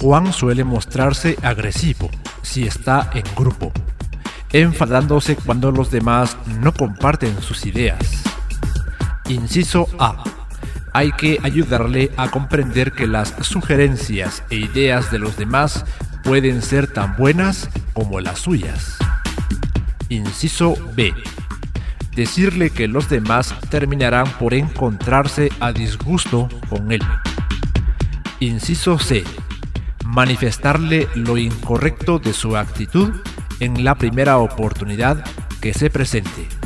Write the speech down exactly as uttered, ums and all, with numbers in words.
Juan suele mostrarse agresivo si está en grupo, enfadándose cuando los demás no comparten sus ideas. Inciso A. Hay que ayudarle a comprender que las sugerencias e ideas de los demás pueden ser tan buenas como las suyas. Inciso B. Decirle que los demás terminarán por encontrarse a disgusto con él. Inciso C. Manifestarle lo incorrecto de su actitud en la primera oportunidad que se presente.